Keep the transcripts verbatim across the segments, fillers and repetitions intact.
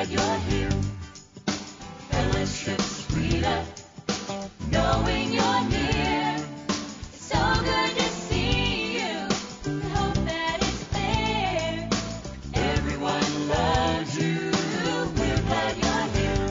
glad you're here. Fellowship's sweeter, knowing you're near. It's so good to see you. I hope that it's clear. Everyone loves you. We're glad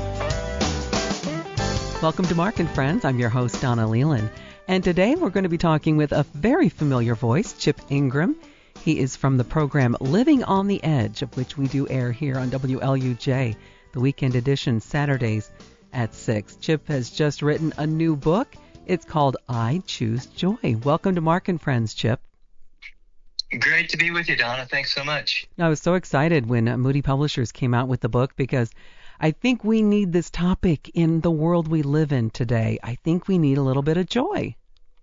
you're here. Welcome to Mark and Friends. I'm your host, Donna Leland. And today we're going to be talking with a very familiar voice, Chip Ingram. He is from the program Living on the Edge, of which we do air here on W L U J, the weekend edition, Saturdays at six. Chip has just written a new book. It's called I Choose Joy. Welcome to Mark and Friends, Chip. Great to be with you, Donna. Thanks so much. I was so excited when uh, Moody Publishers came out with the book because I think we need this topic in the world we live in today. I think we need a little bit of joy.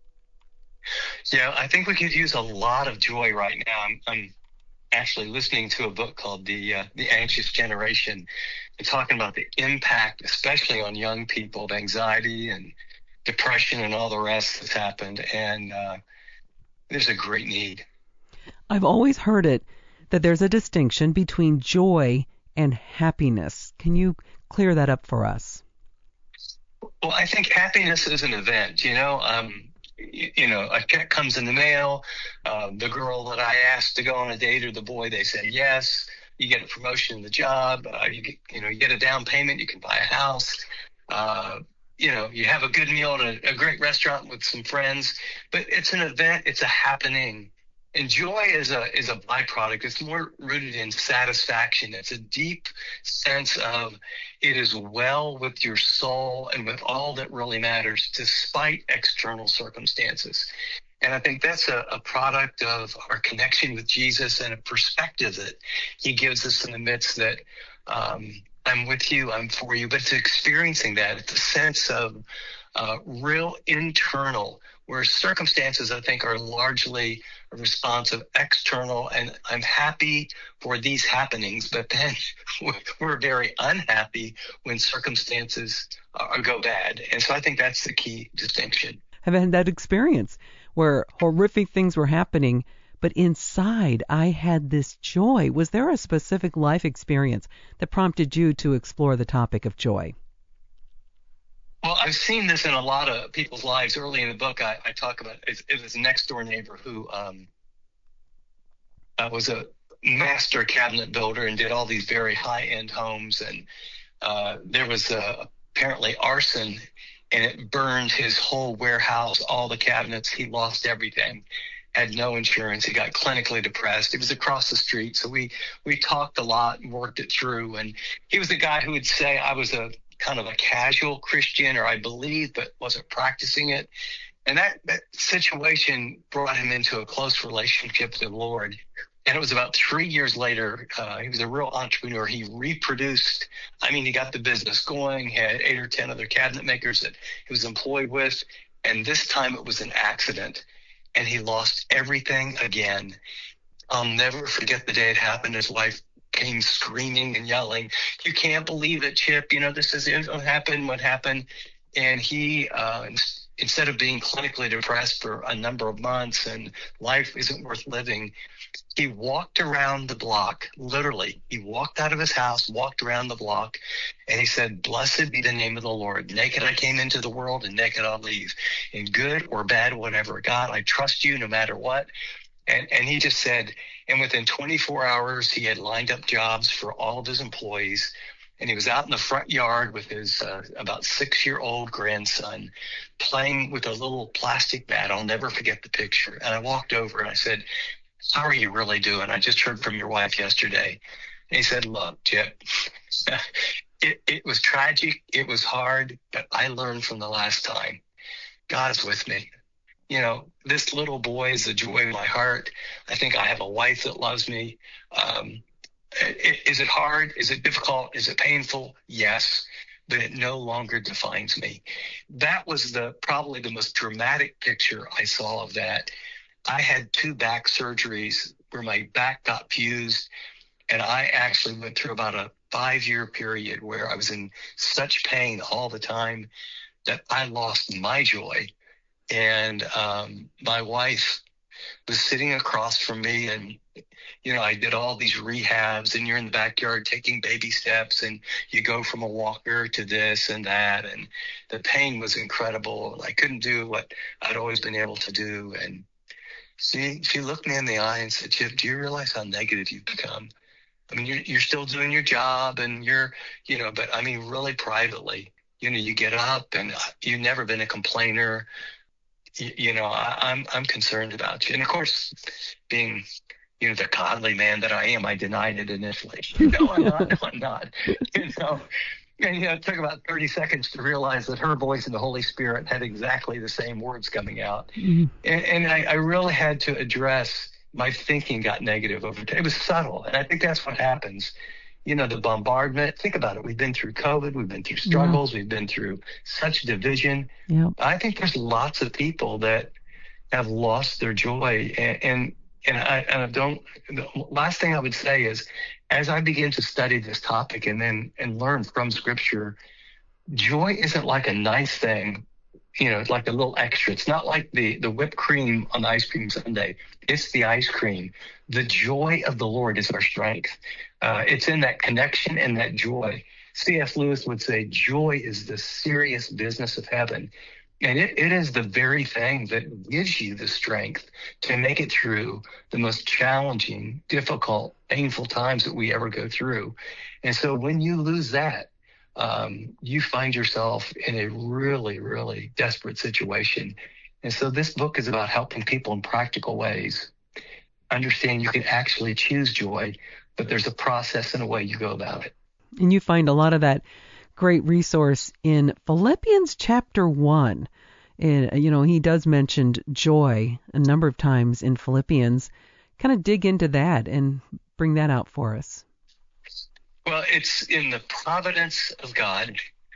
Yeah, I think we could use a lot of joy right now. I'm, I'm actually listening to a book called The uh, The Anxious Generation, and talking about the impact, especially on young people, of anxiety and depression and all the rest that's happened. And uh, there's a great need. I've always heard it that there's a distinction between joy and happiness. Can you clear that up for us? Well, I think happiness is an event, you know. Um, you, you know, a check comes in the mail. Uh, the girl that I asked to go on a date or the boy, they said yes. You get a promotion in the job. Uh, you get, you know, you get a down payment. You can buy a house. Uh, you know, you have a good meal at a, a great restaurant with some friends. But it's an event. It's a happening. And joy is a is a byproduct. It's more rooted in satisfaction. It's a deep sense of it is well with your soul and with all that really matters, despite external circumstances. And I think that's a, a product of our connection with Jesus and a perspective that he gives us in the midst that um, I'm with you, I'm for you. But it's experiencing that. It's a sense of uh, real internal, where circumstances, I think, are largely a response of external, and I'm happy for these happenings, but then we're very unhappy when circumstances uh, go bad. And so I think that's the key distinction. I've had that experience where horrific things were happening, but inside I had this joy. Was there a specific life experience that prompted you to explore the topic of joy? Well, I've seen this in a lot of people's lives. Early in the book, I, I talk about it, it was a next-door neighbor who um, uh, was a master cabinet builder and did all these very high-end homes. And uh, there was uh, apparently arson, and it burned his whole warehouse, all the cabinets. He lost everything, had no insurance. He got clinically depressed. It was across the street, so we we talked a lot and worked it through. And he was the guy who would say, I was a kind of a casual Christian, or I believed but wasn't practicing it. And that, that situation brought him into a close relationship with the Lord. And it was about three years later, uh, he was a real entrepreneur. He reproduced, I mean, he got the business going, had eight or ten other cabinet makers that he was employed with. And this time it was an accident, and he lost everything again. I'll never forget the day it happened. His wife came screaming and yelling, "You can't believe it, Chip. You know, this is what happened, what happened." And he, uh, instead of being clinically depressed for a number of months and life isn't worth living, he walked around the block, literally. He walked out of his house, walked around the block, and he said, "Blessed be the name of the Lord. Naked I came into the world, and naked I'll leave. In good or bad, whatever. God, I trust you no matter what." And, and he just said, and within twenty-four hours, he had lined up jobs for all of his employees. And he was out in the front yard with his uh, about six-year-old grandson playing with a little plastic bat. I'll never forget the picture. And I walked over and I said, "How are you really doing? I just heard from your wife yesterday." And he said, "Look, Chip, it, it was tragic. It was hard, but I learned from the last time. God is with me. You know, this little boy is the joy of my heart. I think I have a wife that loves me. Um, is it hard? Is it difficult? Is it painful? Yes, but it no longer defines me." That was the probably the most dramatic picture I saw of that. I had two back surgeries where my back got fused, and I actually went through about a five-year period where I was in such pain all the time that I lost my joy. And um, my wife was sitting across from me, and you know, I did all these rehabs, and you're in the backyard taking baby steps, and you go from a walker to this and that, and the pain was incredible, and I couldn't do what I'd always been able to do. And she she looked me in the eye and said, "Chip, do you realize how negative you've become? I mean, you're you're still doing your job, and you're, you know, but I mean, really privately, you know, you get up, and you've never been a complainer. You, you know, I, I'm I'm concerned about you." And of course, being, you know, the godly man that I am, I denied it initially. No, I'm not. No, I'm not. You know, and you know, it took about thirty seconds to realize that her voice and the Holy Spirit had exactly the same words coming out, mm-hmm. and, and I, I really had to address. My thinking got negative over time. It was subtle, and I think that's what happens. You know, the bombardment. Think about it. We've been through COVID. We've been through struggles. Yeah. We've been through such division. Yeah. I think there's lots of people that have lost their joy, and and, and I and I don't. The last thing I would say is, as I begin to study this topic and then and learn from Scripture, joy isn't like a nice thing. You know, it's like a little extra. It's not like the, the whipped cream on the ice cream sundae. It's the ice cream. The joy of the Lord is our strength. Uh, it's in that connection and that joy. C S Lewis would say, joy is the serious business of heaven. And it, it is the very thing that gives you the strength to make it through the most challenging, difficult, painful times that we ever go through. And so when you lose that, Um, you find yourself in a really, really desperate situation. And so this book is about helping people in practical ways understand you can actually choose joy, but there's a process and a way you go about it. And you find a lot of that great resource in Philippians chapter one. And, you know, he does mention joy a number of times in Philippians. Kind of dig into that and bring that out for us. Well, it's in the providence of God.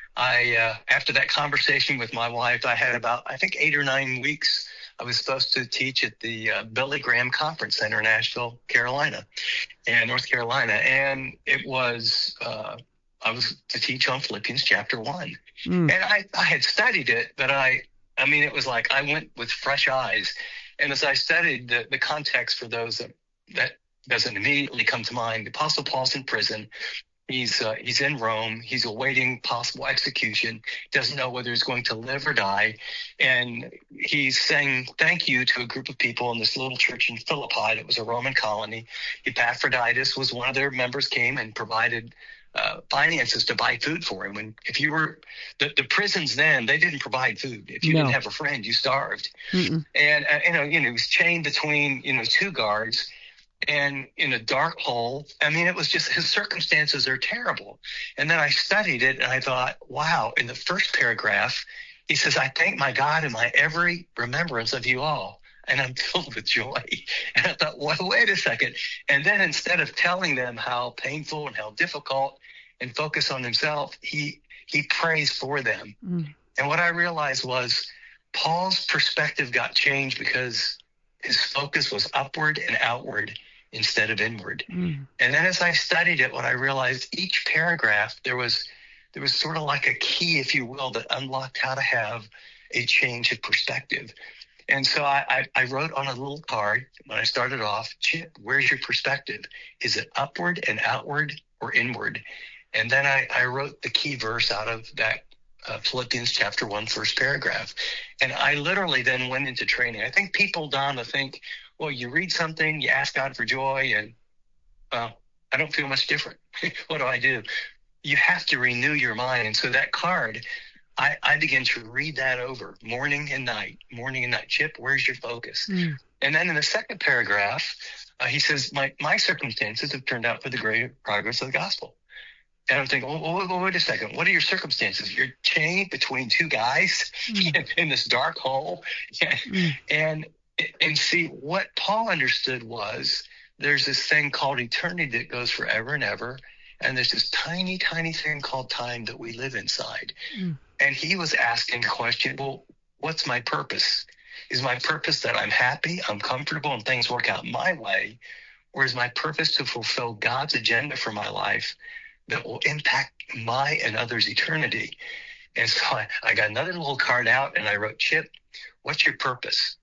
I, uh, after that conversation with my wife, I had about, I think, eight or nine weeks. I was supposed to teach at the uh, Billy Graham Conference Center in Asheville, Carolina, and North Carolina. And it was, uh, I was to teach on Philippians chapter one. Mm. And I, I had studied it, but I, I mean, it was like I went with fresh eyes. And as I studied the, the context for those that, that doesn't immediately come to mind, the Apostle Paul's in prison. He's uh, he's in Rome. He's awaiting possible execution. Doesn't know whether he's going to live or die. And he's saying thank you to a group of people in this little church in Philippi that was a Roman colony. Epaphroditus was one of their members, came and provided uh, finances to buy food for him. And if you were the, the prisons then, they didn't provide food. If you no. didn't have a friend, you starved. Mm-mm. And uh, you know, you know, he was chained between you know two guards. And in a dark hole. I mean, it was just, his circumstances are terrible. And then I studied it and I thought, wow, in the first paragraph, he says, I thank my God in my every remembrance of you all. And I'm filled with joy. And I thought, well, wait a second. And then instead of telling them how painful and how difficult and focus on himself, he, he prays for them. Mm. And what I realized was Paul's perspective got changed because his focus was upward and outward instead of inward. Mm. And then as I studied it, what I realized, each paragraph, there was there was sort of like a key, if you will, that unlocked how to have a change of perspective. And so I, I, I wrote on a little card when I started off, Chip, where's your perspective? Is it upward and outward or inward? And then I, I wrote the key verse out of that Uh, Philippians chapter one, first paragraph. And I literally then went into training. I think people, Donna, think, well, you read something, you ask God for joy, and, well, I don't feel much different. What do I do? You have to renew your mind. And so that card, I, I began to read that over morning and night, morning and night. Chip, where's your focus? Mm. And then in the second paragraph, uh, he says, my, my circumstances have turned out for the greater progress of the gospel. And I'm thinking, well, well, wait a second. What are your circumstances? You're chained between two guys mm. in this dark hole. Mm. And and see, what Paul understood was there's this thing called eternity that goes forever and ever. And there's this tiny, tiny thing called time that we live inside. Mm. And he was asking the question, well, what's my purpose? Is my purpose that I'm happy, I'm comfortable, and things work out my way? Or is my purpose to fulfill God's agenda for my life that will impact my and others' eternity? And so I, I got another little card out and I wrote, Chip, what's your purpose?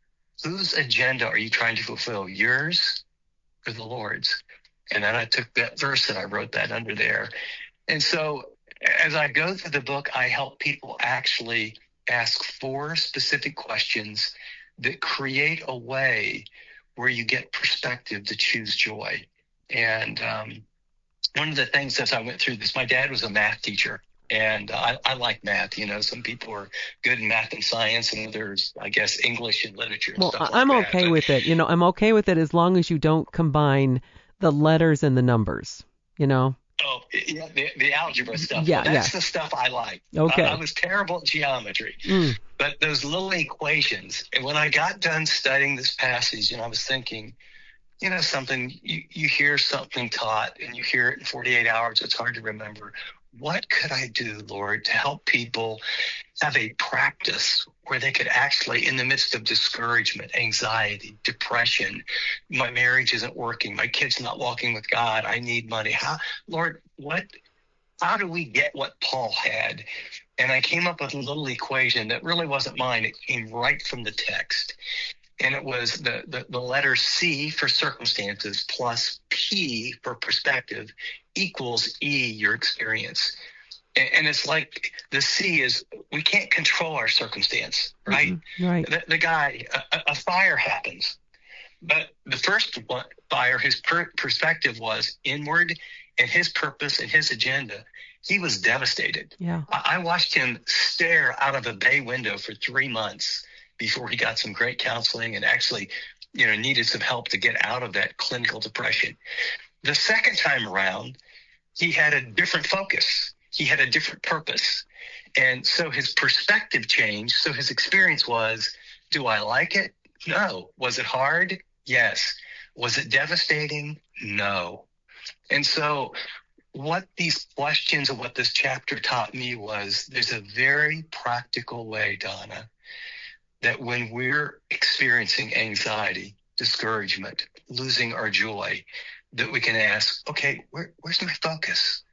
whose agenda are you trying to fulfill, yours or the Lord's? And then I took that verse and I wrote that under there. And so as I go through the book, I help people actually ask four specific questions that create a way where you get perspective to choose joy. And um, one of the things as I went through this, my dad was a math teacher. And I, I like math. You know, some people are good in math and science, and others, I guess, English and literature and Well, stuff like I'm that. okay But- with it. You know, I'm okay with it as long as you don't combine the letters and the numbers, you know? Oh, yeah, the, the algebra stuff. Yeah, Well, that's yeah. the stuff I like. Okay. I, I was terrible at geometry. Mm. But those little equations, and when I got done studying this passage, and I was thinking, you know, something, you, you hear something taught, and you hear it in forty-eight hours, it's hard to remember. What could I do, Lord, to help people have a practice where they could actually, in the midst of discouragement, anxiety, depression, my marriage isn't working, my kid's not walking with God, I need money. How, Lord, what, how do we get what Paul had? And I came up with a little equation that really wasn't mine. It came right from the text. And it was the, the, the letter C for circumstances plus P for perspective equals E, your experience. And, and it's like the C is, we can't control our circumstance, right? Mm-hmm. Right. The, the guy, a, a fire happens. But the first one, fire, his per, perspective was inward, and his purpose and his agenda. He was devastated. Yeah. I, I watched him stare out of a bay window for three months before he got some great counseling and actually, you know, needed some help to get out of that clinical depression. The second time around, he had a different focus. He had a different purpose. And so his perspective changed. So his experience was, do I like it? No. Was it hard? Yes. Was it devastating? No. And so what these questions and what this chapter taught me was there's a very practical way, Donna, that when we're experiencing anxiety, discouragement, losing our joy, that we can ask, okay, where, where's my focus?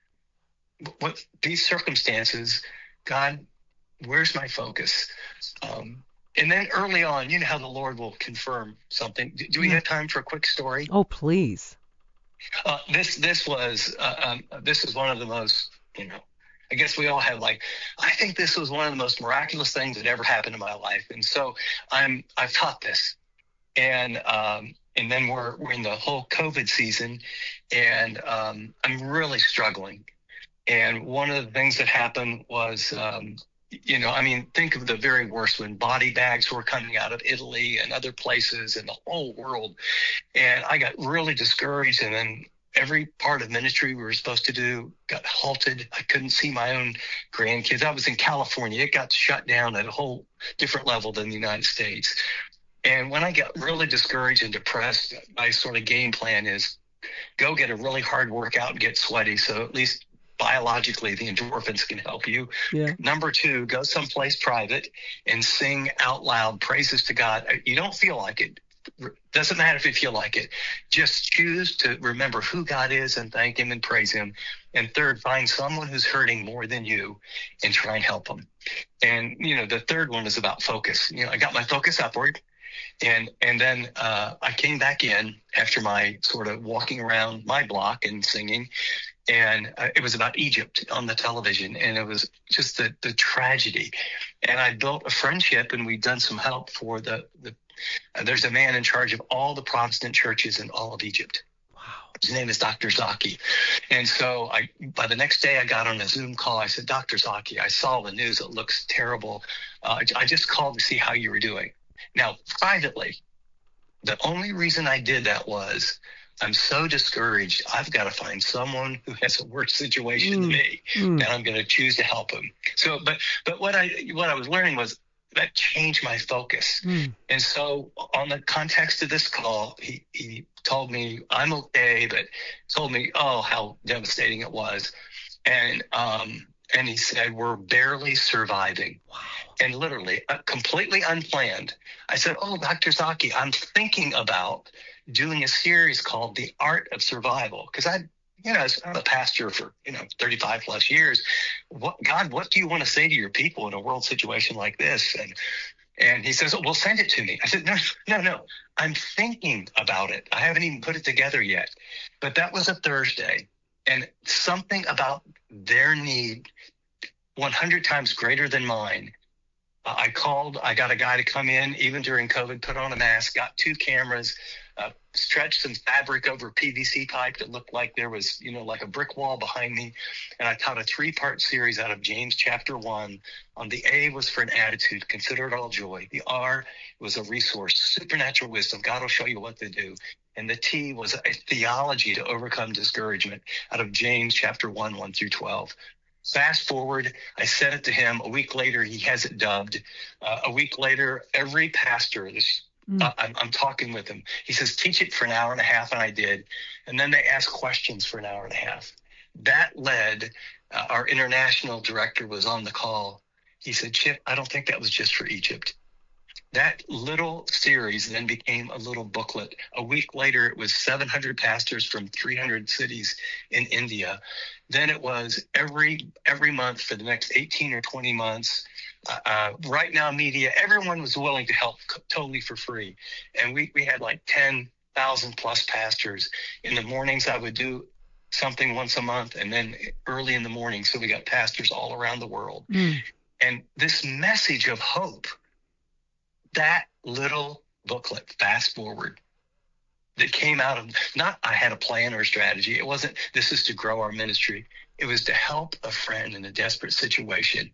What these circumstances, God, where's my focus? Um, and then early on, you know how the Lord will confirm something. Do, do we have time for a quick story? Oh, please. Uh, this this was uh, um, this is one of the most, you know, I guess we all have like, I think this was one of the most miraculous things that ever happened in my life. And so I'm, I've taught this. And, um, and then we're, we're in the whole COVID season, and um, I'm really struggling. And one of the things that happened was, um, you know, I mean, think of the very worst when body bags were coming out of Italy and other places in the whole world. And I got really discouraged, and then every part of ministry we were supposed to do got halted. I couldn't see my own grandkids. I was in California. It got shut down at a whole different level than the United States. And when I got really discouraged and depressed, my sort of game plan is go get a really hard workout and get sweaty, so at least biologically the endorphins can help you. Yeah. Number two, go someplace private and sing out loud praises to God. You don't feel like it. Doesn't matter if you feel like it. Just choose to remember who God is and thank him and praise him. And third, find someone who's hurting more than you and try and help them. And, you know, the third one is about focus. You know, I got my focus upward. And and then uh, I came back in after my sort of walking around my block and singing. And uh, it was about Egypt on the television. And it was just the, the tragedy. And I built a friendship, and we'd done some help for the, the uh, there's a man in charge of all the Protestant churches in all of Egypt. Wow. His name is Doctor Zaki. And so I, by the next day I got on a Zoom call. I said, Doctor Zaki, I saw the news. It looks terrible. Uh, I just called to see how you were doing. Now, privately, the only reason I did that was I'm so discouraged. I've got to find someone who has a worse situation Mm. than me, Mm. and I'm going to choose to help him. So, but but what I what I was learning was that changed my focus. Mm. And so, on the context of this call, he he told me I'm okay, but told me oh how devastating it was, and um and he said we're barely surviving. Wow. And literally, uh, completely unplanned, I said, oh, Doctor Zaki, I'm thinking about doing a series called The Art of Survival. Because I, you know, I'm a pastor for, you know, thirty-five plus years. What, God, what do you want to say to your people in a world situation like this? And And he says, oh, well, send it to me. I said, no, no, no. I'm thinking about it. I haven't even put it together yet. But that was a Thursday. And something about their need, one hundred times greater than mine. Uh, I called. I got a guy to come in, even during COVID, put on a mask, got two cameras, uh, stretched some fabric over P V C pipe that looked like there was, you know, like a brick wall behind me. And I taught a three-part series out of James chapter one. On the A was for an attitude, consider it all joy. The R was a resource, supernatural wisdom. God will show you what to do. And the T was a theology to overcome discouragement out of James chapter one, one through twelve. Fast forward, I sent it to him. A week later, he has it dubbed. Uh, a week later, every pastor, this, mm. uh, I'm, I'm talking with him. He says, teach it for an hour and a half, and I did. And then they asked questions for an hour and a half. That led, uh, our international director was on the call. He said, Chip, I don't think that was just for Egypt. That little series then became a little booklet. A week later, it was seven hundred pastors from three hundred cities in India. Then it was every every month for the next eighteen or twenty months. Uh, uh, Right Now Media, everyone was willing to help c- totally for free. And we, we had like ten thousand plus pastors. In the mornings, I would do something once a month, and then early in the morning. So we got pastors all around the world. Mm. And this message of hope, that little booklet, fast forward, that came out of, not I had a plan or a strategy. It wasn't, this is to grow our ministry. It was to help a friend in a desperate situation.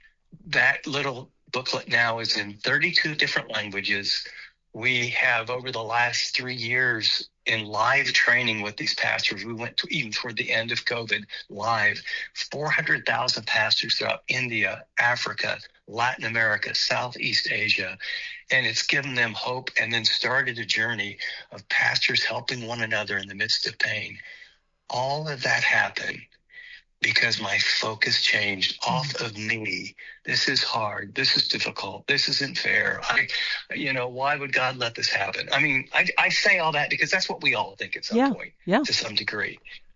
That little booklet now is in thirty-two different languages. We have, over the last three years, in live training with these pastors, we went to, even toward the end of COVID, live, four hundred thousand pastors throughout India, Africa, Latin America, Southeast Asia. And it's given them hope, and then started a journey of pastors helping one another in the midst of pain. All of that happened because my focus changed off of me. This is hard. This is difficult. This isn't fair. I, you know, why would God let this happen? I mean, I, I say all that because that's what we all think at some yeah, point, yeah. to some degree.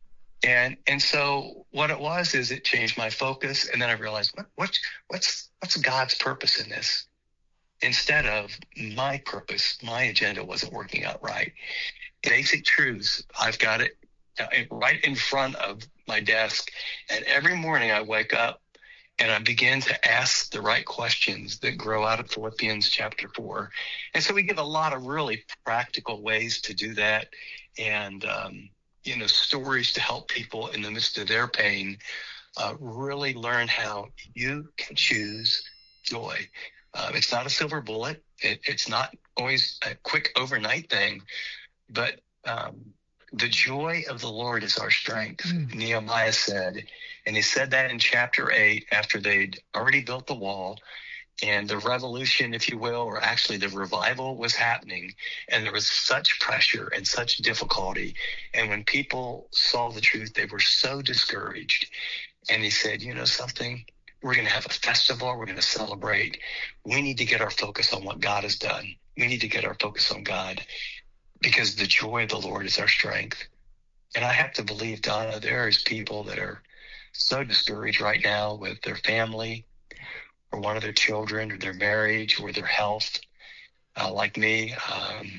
And and so what it was is it changed my focus, and then I realized what what what's what's God's purpose in this? Instead of my purpose, my agenda wasn't working out right. Basic truths, I've got it right in front of my desk. And every morning I wake up and I begin to ask the right questions that grow out of Philippians chapter four. And so we give a lot of really practical ways to do that. And, um, you know, stories to help people in the midst of their pain, uh, really learn how you can choose joy. Uh, it's not a silver bullet. It, it's not always a quick overnight thing, but um, the joy of the Lord is our strength, mm. Nehemiah said. And he said that in chapter eight after they'd already built the wall, and the revolution, if you will, or actually the revival was happening, and there was such pressure and such difficulty. And when people saw the truth, they were so discouraged. And he said, you know something? We're going to have a festival. We're going to celebrate. We need to get our focus on what God has done. We need to get our focus on God, because the joy of the Lord is our strength. And I have to believe, Donna, there is people that are so discouraged right now with their family or one of their children or their marriage or their health, uh, like me, um,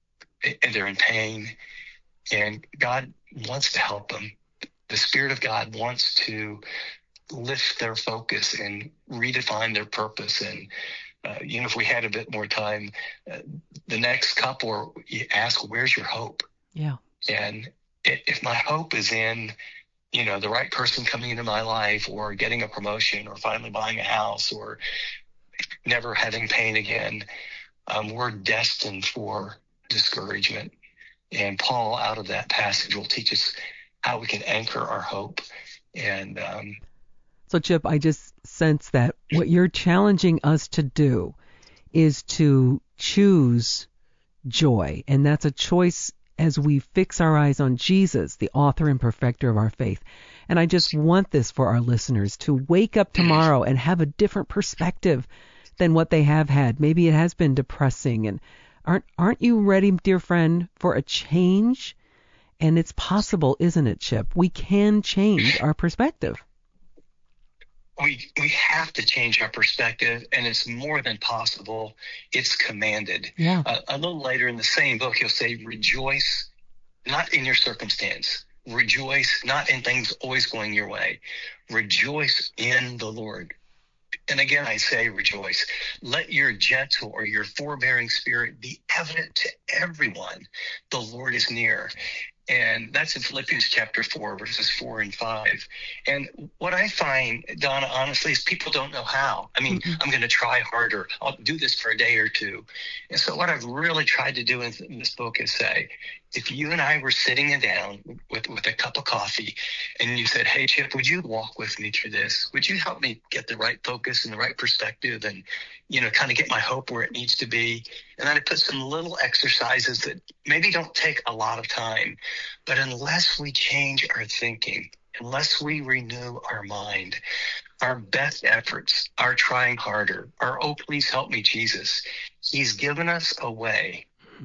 and they're in pain. And God wants to help them. The Spirit of God wants to lift their focus and redefine their purpose. And, uh, you know, if we had a bit more time, uh, the next couple, you ask, where's your hope? Yeah. And if my hope is in, you know, the right person coming into my life, or getting a promotion, or finally buying a house, or never having pain again, um, we're destined for discouragement. And Paul, out of that passage, will teach us how we can anchor our hope. And, um, So, Chip, I just sense that what you're challenging us to do is to choose joy. And that's a choice as we fix our eyes on Jesus, the author and perfecter of our faith. And I just want this for our listeners to wake up tomorrow and have a different perspective than what they have had. Maybe it has been depressing. And aren't aren't you ready, dear friend, for a change? And it's possible, isn't it, Chip? We can change our perspective. We we we have to change our perspective, and it's more than possible. It's commanded. Yeah. Uh, a little later in the same book, he'll say, rejoice not in your circumstance. Rejoice not in things always going your way. Rejoice in the Lord. And again, I say rejoice. Let your gentle or your forbearing spirit be evident to everyone. The Lord is near. And that's in Philippians chapter four, verses four and five. And what I find, Donna, honestly, is people don't know how. I mean, mm-hmm. I'm going to try harder. I'll do this for a day or two. And so what I've really tried to do in this book is say, if you and I were sitting down with, with a cup of coffee and you said, hey, Chip, would you walk with me through this? Would you help me get the right focus and the right perspective and, you know, kind of get my hope where it needs to be? And then I put some little exercises that maybe don't take a lot of time, but unless we change our thinking, unless we renew our mind, our best efforts, our trying harder, our, oh, please help me, Jesus, he's given us a way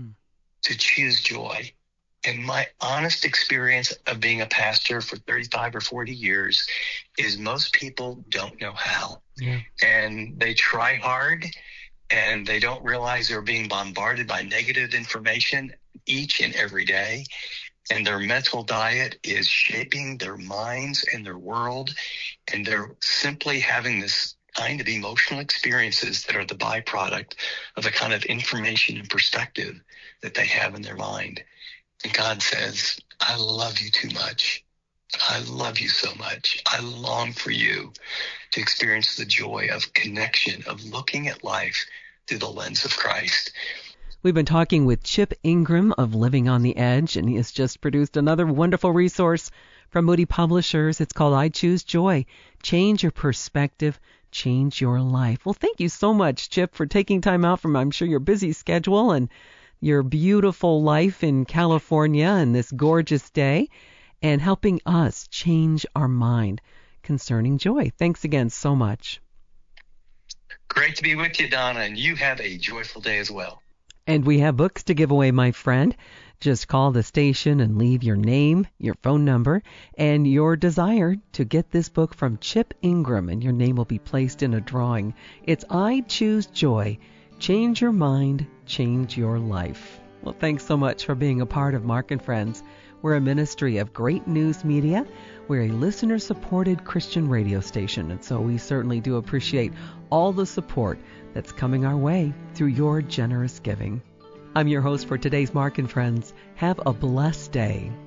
to choose joy. And my honest experience of being a pastor for thirty-five or forty years is most people don't know how. Yeah. And they try hard and they don't realize they're being bombarded by negative information each and every day. And their mental diet is shaping their minds and their world. And they're simply having this kind of emotional experiences that are the byproduct of the kind of information and perspective that they have in their mind. And God says, I love you too much. I love you so much. I long for you to experience the joy of connection, of looking at life through the lens of Christ. We've been talking with Chip Ingram of Living on the Edge, and he has just produced another wonderful resource from Moody Publishers. It's called I Choose Joy. Change your perspective, change your life. Well, thank you so much, Chip, for taking time out from, I'm sure, your busy schedule and your beautiful life in California and this gorgeous day, and helping us change our mind concerning joy. Thanks again so much. Great to be with you, Donna, and you have a joyful day as well. And we have books to give away, my friend. Just call the station and leave your name, your phone number, and your desire to get this book from Chip Ingram, and your name will be placed in a drawing. It's I Choose Joy. Change your mind, change your life. Well, thanks so much for being a part of Mark and Friends. We're a ministry of Great News Media. We're a listener-supported Christian radio station, and so we certainly do appreciate all the support that's coming our way through your generous giving. I'm your host for today's Mark and Friends. Have a blessed day.